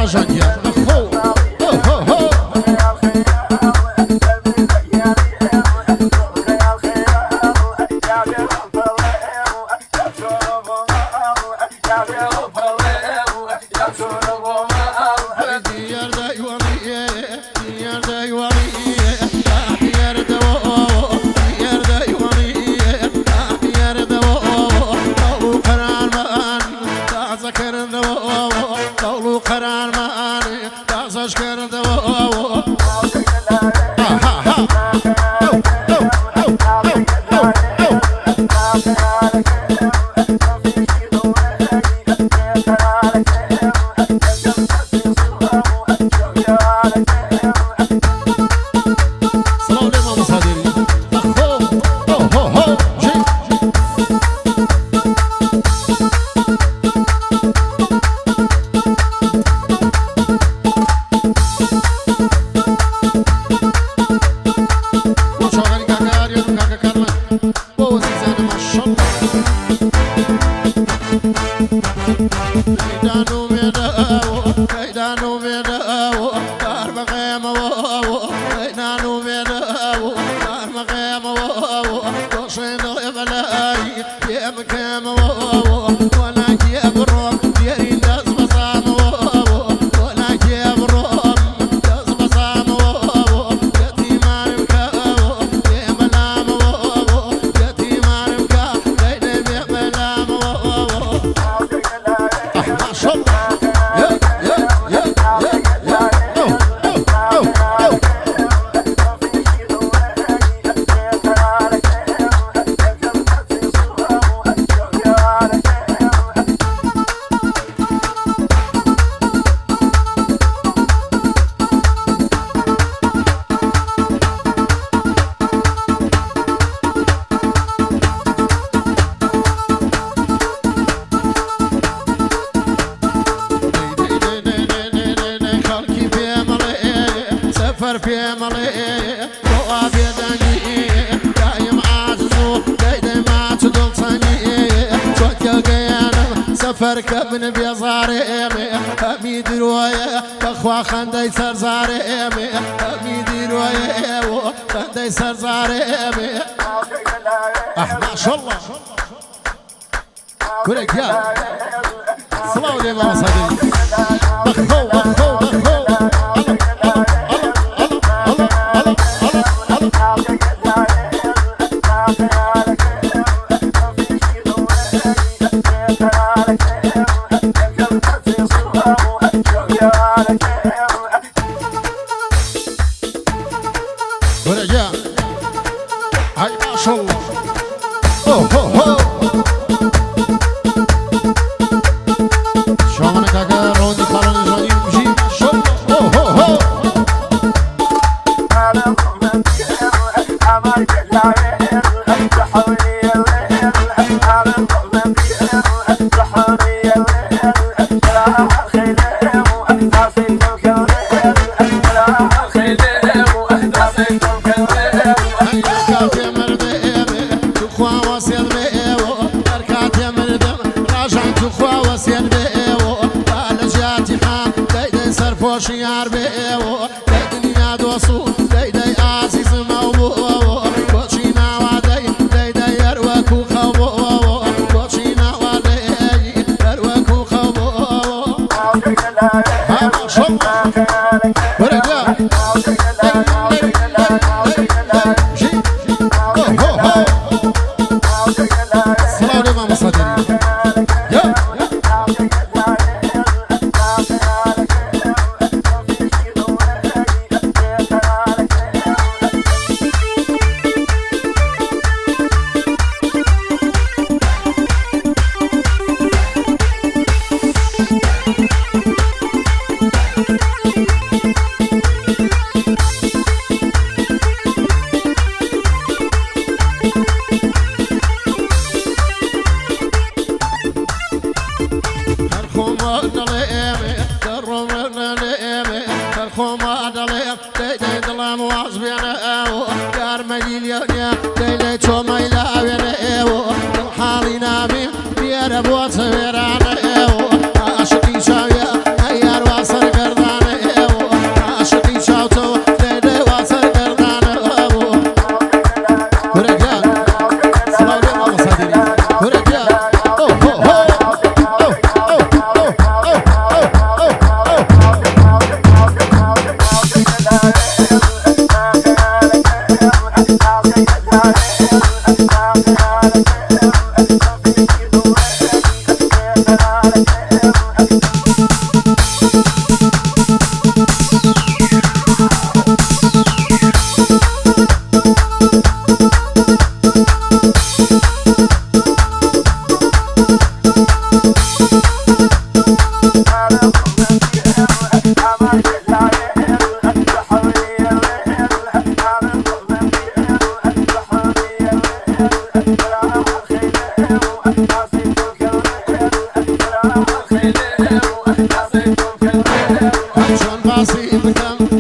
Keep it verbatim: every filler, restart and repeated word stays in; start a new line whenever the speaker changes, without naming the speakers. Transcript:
راجعية فركبن بيزاري حميد رواية بخوا خندي سرزاري حميد رواية خندي سرزاري أح ما شاء الله كلك يا صلاة الإمام صديق بخو بخو بخو ورجع هاي ما شاء الله اوه اوه شلونك كاكا رودي كاروني جوني مشي ما شاء الله اوه اوه شيار بيو الدنيا دوسو داي داي عزيز موبو وشينا وداي داي داي يروكو خوبو وشينا وداي يروكو خوبو ما شاء الله ورجع جي هو هو صلاة الإمام صديق يا Bota verana eu acho que já ia aí ar o açar شلون باصي المكان